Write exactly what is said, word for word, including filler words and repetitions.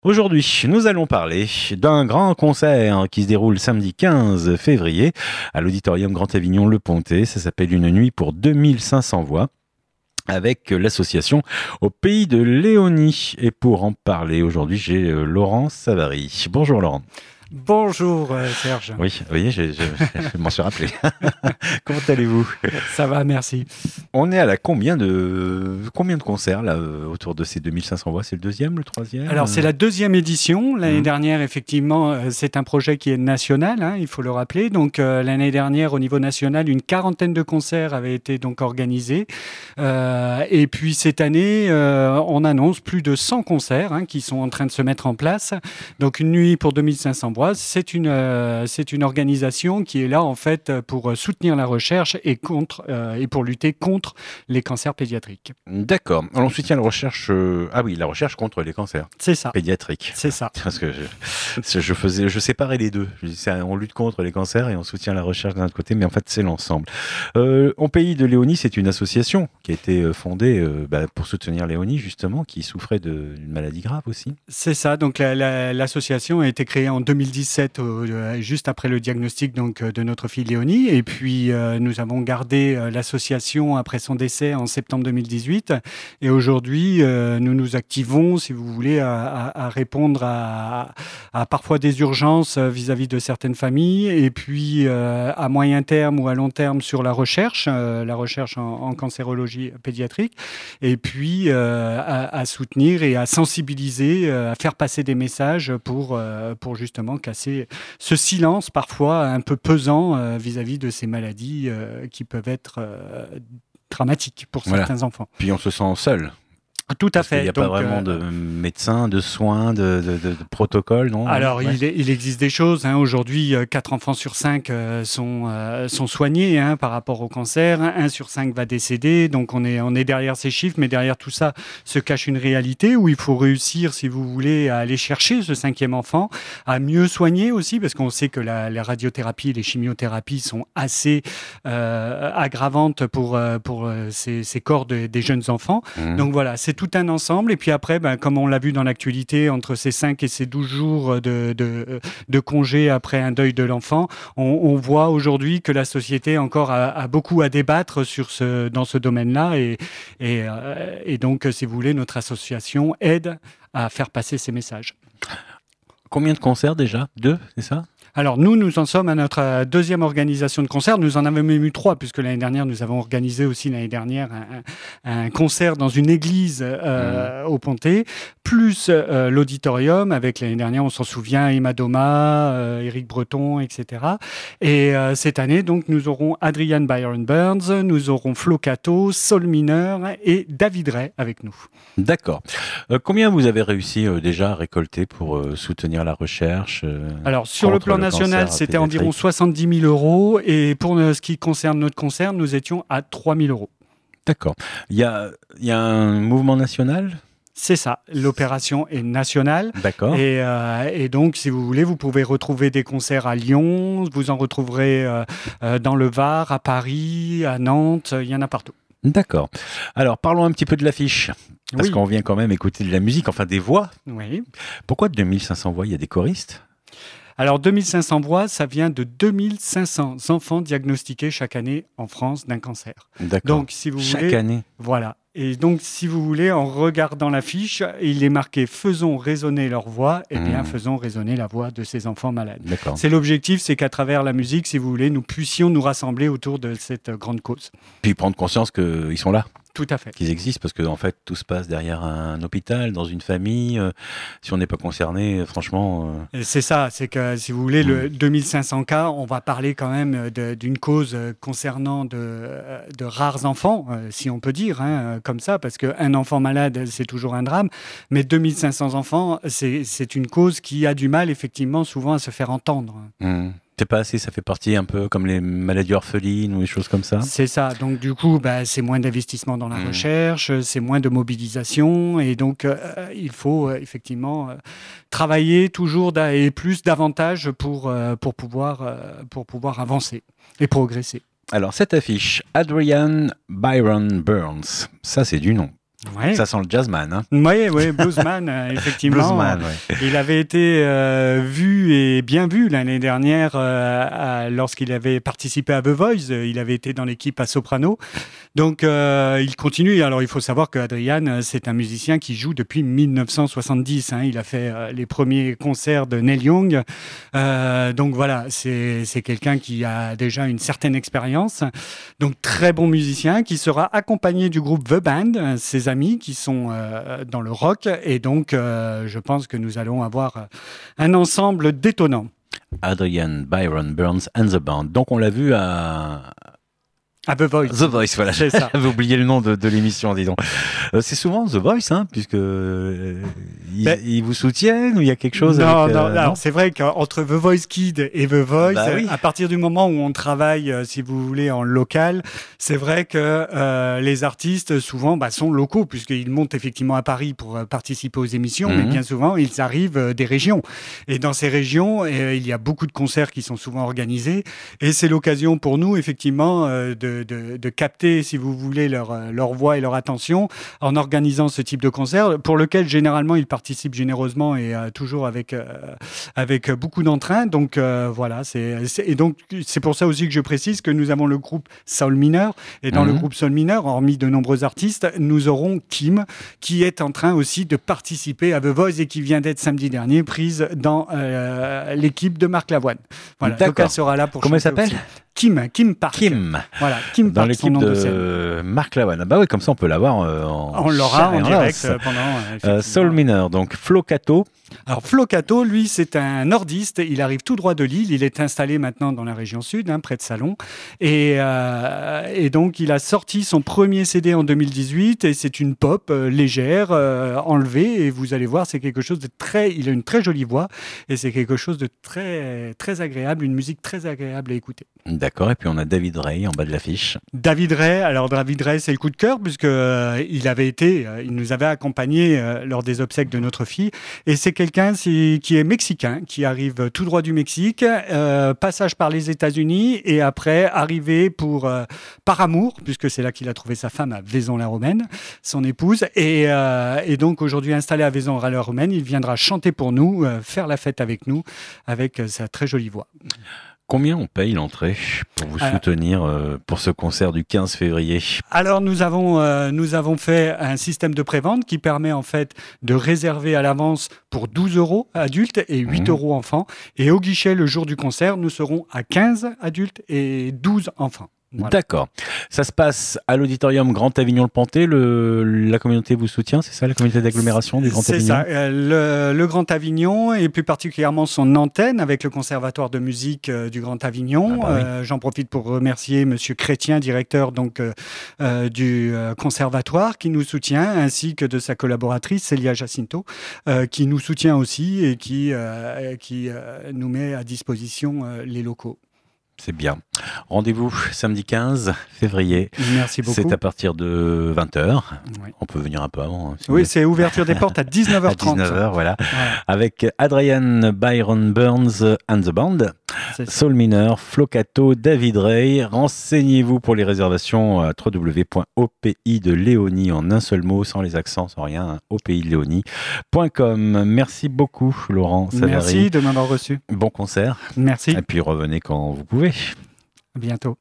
Aujourd'hui, nous allons parler d'un grand concert qui se déroule samedi quinze février à l'Auditorium Grand Avignon Le Pontet. Ça s'appelle Une nuit pour deux mille cinq cents voix avec l'association Au Pays de Léonie. Et pour en parler aujourd'hui, j'ai euh, Laurent Savary. Bonjour Laurent. Bonjour euh, Serge. Oui, vous voyez, je, je, je m'en suis rappelé. Comment allez-vous ? Ça va, merci. On est à la combien de combien de concerts là autour de ces deux mille cinq cents voix ? C'est le deuxième, le troisième ? Alors c'est la deuxième édition. L'année Mmh. dernière, effectivement, euh, c'est un projet qui est national, hein, il faut le rappeler. Donc euh, l'année dernière, au niveau national, une quarantaine de concerts avaient été donc organisés. Euh, et puis cette année, euh, on annonce plus de cent concerts hein, qui sont en train de se mettre en place. Donc une nuit pour deux mille cinq cents voix. C'est une, euh, c'est une organisation qui est là en fait pour soutenir la recherche et, contre, euh, et pour lutter contre les cancers pédiatriques. D'accord. Alors on soutient la recherche. Euh... Ah oui, la recherche contre les cancers. C'est ça. Pédiatriques. C'est ça. Parce que je, je faisais, je séparais les deux. Je disais, on lutte contre les cancers et on soutient la recherche d'un autre côté, mais en fait c'est l'ensemble. Euh, Au Pays de Léonie, c'est une association qui a été fondée euh, bah, pour soutenir Léonie justement, qui souffrait de- d'une maladie grave aussi. C'est ça. Donc la- la- l'association a été créée en deux mille dix-sept, euh, juste après le diagnostic donc euh, de notre fille Léonie. Et puis euh, nous avons gardé euh, l'association après son décès en septembre deux mille dix-huit. Et aujourd'hui, euh, nous nous activons, si vous voulez, à, à- à répondre à, à parfois des urgences euh, vis-à-vis de certaines familles. Et puis euh, à moyen terme ou à long terme sur la recherche, euh, la recherche en, en cancérologie pédiatrique. Et puis euh, à, à soutenir et à sensibiliser, euh, à faire passer des messages pour, euh, pour justement casser ce silence parfois un peu pesant euh, vis-à-vis de ces maladies euh, qui peuvent être euh, dramatiques pour Voilà. certains enfants. Puis on se sent seul. Tout à Parce qu'il fait. n'y a pas Donc, vraiment euh, de médecins, de soins, de, de, de, de protocoles, non ? Alors, Ouais. il, est- il existe des choses. Hein. Aujourd'hui, euh, quatre enfants sur cinq euh, sont, euh, sont soignés hein, par rapport au cancer. Un sur cinq va décéder. Donc, on est, on est derrière ces chiffres, mais derrière tout ça se cache une réalité où il faut réussir, si vous voulez, à aller chercher ce cinquième enfant, à mieux soigner aussi, parce qu'on sait que la, la radiothérapie et les chimiothérapies sont assez euh, aggravantes pour, euh, pour euh, ces, ces corps de- des jeunes enfants. Mmh. Donc voilà, c'est tout un ensemble. Et puis après, ben, comme on l'a vu dans l'actualité, entre ces cinq et ces douze jours de, de, de congé après un deuil de l'enfant, on, on voit aujourd'hui que la société encore a, a beaucoup à débattre sur ce, dans ce domaine-là. Et, et, euh, et donc, si vous voulez, notre association aide à faire passer ces messages. Combien de concerts déjà ? Deux, c'est ça ? Alors nous, nous en sommes à notre euh, deuxième organisation de concert. Nous en avons même eu trois, puisque l'année dernière, nous avons organisé aussi l'année dernière un, un concert dans une église euh, au Pontet, plus euh, l'auditorium, avec l'année dernière, on s'en souvient, Emma Doma, euh, Éric Breton, et cetera. Et euh, cette année, donc, nous aurons Adrian Byron Burns, nous aurons Flo Cato, Sol Mineur et David Ray avec nous. D'accord. Euh, combien vous avez réussi euh, déjà à récolter pour euh, soutenir la recherche euh, Alors, sur le contre plan le national, cancer c'était environ pédiatrique ? soixante-dix mille euros. Et pour euh, ce qui concerne notre concert, nous étions à trois mille euros. D'accord. Il y a, il y a un mouvement national ? C'est ça, l'opération est nationale. D'accord. Et, euh, et donc, si vous voulez, vous pouvez retrouver des concerts à Lyon, vous en retrouverez euh, euh, dans le Var, à Paris, à Nantes, il y en a partout. D'accord. Alors, parlons un petit peu de l'affiche. Parce Oui. qu'on vient quand même écouter de la musique, enfin des voix. Oui. Pourquoi deux mille cinq cents voix ? Il y a des choristes ? Alors, deux mille cinq cents voix, ça vient de deux mille cinq cents enfants diagnostiqués chaque année en France d'un cancer. D'accord. Donc, si vous Chaque voulez, année. voilà. Et donc, si vous voulez, en regardant l'affiche, il est marqué « Faisons résonner leur voix », eh bien, Mmh. faisons résonner la voix de ces enfants malades. D'accord. C'est l'objectif, c'est qu'à travers la musique, si vous voulez, nous puissions nous rassembler autour de cette euh, grande cause. Puis prendre conscience qu'ils sont là, Tout à fait. qu'ils existent, parce que en fait, tout se passe derrière un hôpital, dans une famille. Euh, si on n'est pas concerné, euh, franchement... euh, Et c'est ça, c'est que si vous voulez, le deux mille cinq cents cas, on va parler quand même de- d'une cause euh, concernant de, euh, de rares enfants, euh, si on peut dire, hein, euh, comme ça, parce qu'un enfant malade, c'est toujours un drame, mais deux mille cinq cents enfants, c'est c'est une cause qui a du mal, effectivement, souvent à se faire entendre. hmm. C'est pas assez, ça fait partie un peu comme les maladies orphelines ou des choses comme ça. C'est ça. Donc, du coup, bah, c'est moins d'investissement dans la Mmh. recherche, c'est moins de mobilisation. Et donc, euh, il faut euh, effectivement euh, travailler toujours da- et plus davantage pour, euh, pour, pouvoir, euh, pour pouvoir avancer et progresser. Alors, cette affiche, Adrian Byron Burns, ça c'est du nom. Ouais. Ça sent le jazzman. Hein. Oui, oui, bluesman, euh, effectivement. Bluesman, ouais. Il avait été euh, vu et bien vu l'année dernière euh, à, lorsqu'il avait participé à The Voice. Il avait été dans l'équipe à soprano. Donc, euh, il continue. Alors, il faut savoir que Adrian, c'est un musicien qui joue depuis mille neuf cent soixante-dix. Hein. Il a fait euh, les premiers concerts de Neil Young. Euh, donc, voilà, c'est, c'est quelqu'un qui a déjà une certaine expérience. Donc, très bon musicien qui sera accompagné du groupe The Band, ses amis qui sont euh, dans le rock. Et donc, euh, je pense que nous allons avoir un ensemble détonnant. Adrian Byron Burns and the Band. Donc, on l'a vu à... À The Voice. The Voice, voilà. C'est ça. J'avais oublié le nom de, de l'émission, dis donc. Euh, c'est souvent The Voice, hein, puisque euh, ils, ben, ils vous soutiennent ou il y a quelque chose non, avec, non, euh, non, alors c'est vrai qu'entre The Voice Kid et The Voice, bah oui. à partir du moment où on travaille, euh, si vous voulez, en local, c'est vrai que euh, les artistes, souvent, bah, sont locaux, puisqu'ils montent effectivement à Paris pour euh, participer aux émissions, mm-hmm. mais bien souvent, ils arrivent euh, des régions. Et dans ces régions, euh, il y a beaucoup de concerts qui sont souvent organisés, et c'est l'occasion pour nous, effectivement, euh, de, de, de capter, si vous voulez, leur, leur voix et leur attention en organisant ce type de concert, pour lequel, généralement, ils participent généreusement et euh, toujours avec, euh, avec beaucoup d'entrain. Donc, euh, voilà. C'est, c'est, et donc, c'est pour ça aussi que je précise que nous avons le groupe Soul Mineur. Et dans mmh. le groupe Soul Mineur, hormis de nombreux artistes, nous aurons Kim, qui est en train aussi de participer à The Voice et qui vient d'être samedi dernier prise dans euh, l'équipe de Marc Lavoine. Voilà. D'accord. Donc, elle sera là pour Comment elle s'appelle aussi. Kim, Kim Park. Kim. Voilà, Kim dans Park, l'équipe de, de Marc Lavoine. Bah oui, comme ça on peut l'avoir euh, en On l'aura en direct euh, pendant. Euh, Soul Mineur, donc Flo Cato. Alors Flo Cato, lui, c'est un nordiste. Il arrive tout droit de Lille. Il est installé maintenant dans la région sud, hein, près de Salon. Et, euh, et donc, il a sorti son premier C D en deux mille dix-huit. Et c'est une pop euh, légère, euh, enlevée. Et vous allez voir, c'est quelque chose de très. Il a une très jolie voix. Et c'est quelque chose de très, très agréable, une musique très agréable à écouter. D'accord. Et puis on a David Ray en bas de l'affiche. David Ray. Alors David Ray, c'est le coup de cœur puisque euh, il avait été, euh, il nous avait accompagnés euh, lors des obsèques de notre fille. Et c'est quelqu'un c'est, qui est mexicain, qui arrive tout droit du Mexique, euh, passage par les États-Unis et après arrivé pour euh, par amour, puisque c'est là qu'il a trouvé sa femme à Vaison-la-Romaine, son épouse, et, euh, et donc aujourd'hui installé à Vaison-la-Romaine, il viendra chanter pour nous, euh, faire la fête avec nous, avec euh, sa très jolie voix. Combien on paye l'entrée pour vous alors, soutenir euh, pour ce concert du quinze février ? Alors nous avons, euh, nous avons fait un système de prévente qui permet en fait de réserver à l'avance pour douze euros adultes et huit mmh. euros enfants. Et au guichet, le jour du concert, nous serons à quinze adultes et douze enfants. Voilà. D'accord. Ça se passe à l'auditorium Grand Avignon-le-Pontet. Le, la communauté vous soutient, c'est ça, la communauté d'agglomération du Grand c'est Avignon ? C'est ça. Le, le Grand Avignon et plus particulièrement son antenne avec le Conservatoire de musique euh, du Grand Avignon. Ah bah oui. euh, j'en profite pour remercier Monsieur Chrétien, directeur donc euh, euh, du euh, Conservatoire, qui nous soutient, ainsi que de sa collaboratrice Célia Jacinto, euh, qui nous soutient aussi et qui, euh, qui euh, nous met à disposition euh, les locaux. C'est bien. Rendez-vous samedi quinze février. Merci beaucoup. C'est à partir de vingt heures. Oui. On peut venir un peu avant. Hein, si oui, c'est ouverture des portes à dix-neuf heures trente. À dix-neuf heures, voilà. voilà. Avec Adrian Byron Burns and the Band, Soul Mineur, Flo Cato, David Ray. Renseignez-vous pour les réservations à w w w point o p i de Léonie en un seul mot, sans les accents, sans rien, hein, o p i de léonie point com. Merci beaucoup, Laurent Savary. Merci de m'avoir reçu. Bon concert. Merci. Et puis revenez quand vous pouvez. À bientôt.